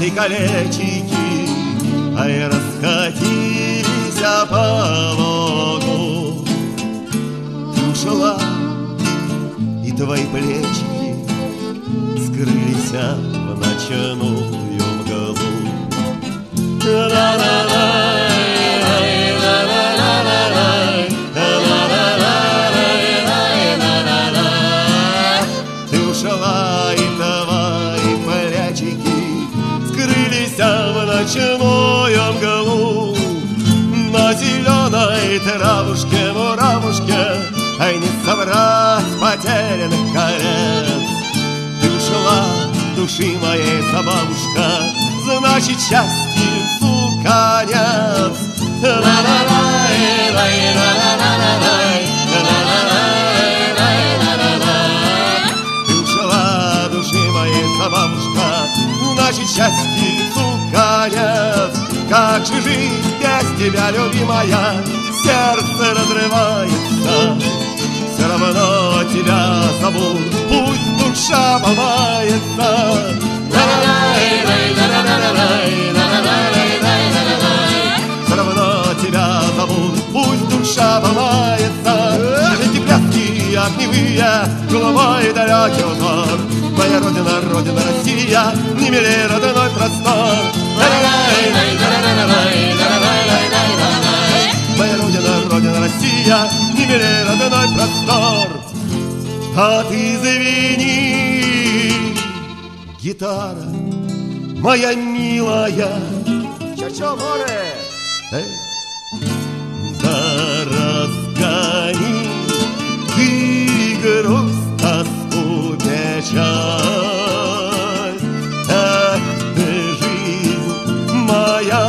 ты колечики, ай, раскатились по лугу. Ты ушла, и твои плечики скрылись в ночную мглу. Ты ушла, и твои плечики скрылись в ночную мглу. На зеленой травушке, муравушке, ай, не собрать потерянных колец. Ты ушла, души моей собабушка, значит, счастью конец. Ты ушла, души моей собабушка, значит, счастью конец. Как же жить без тебя, любимая, сердце разрывается. Все равно тебя зовут, пусть душа ломается. Все равно тебя зовут, пусть душа ломается. Эти пляски огневые, голубой далекий узор. Моя родина, родина Россия, не милее родной простор. Моя родина, родина Россия, не милее родной простор. А ты звени, гитара моя милая. Чё, море? Да разгони ты грусть, тоску, печаль. Ах ты, жизнь моя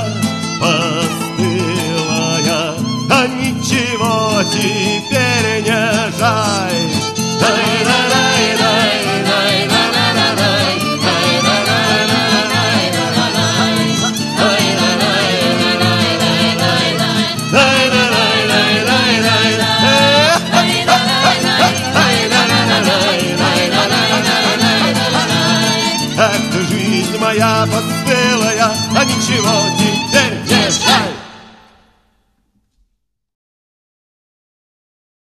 постылая, а ничего теперь не жаль.